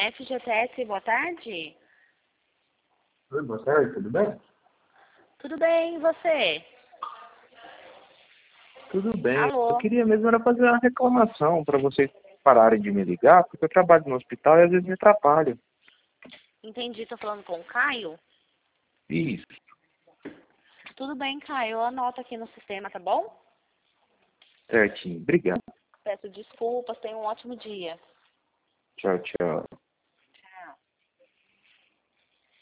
FGTS, boa tarde. Oi, boa tarde, tudo bem? Tudo bem, e você? Tudo bem. Eu Alô? queria mesmo era fazer uma reclamação para vocês pararem de me ligar, porque eu trabalho no hospital e às vezes me atrapalham. Entendi, tô falando com o Caio? Isso, Tudo bem, Caio, eu anoto aqui no sistema, tá bom? certinho. Obrigado. Peço desculpas, tenha um ótimo dia. Tchau, tchau.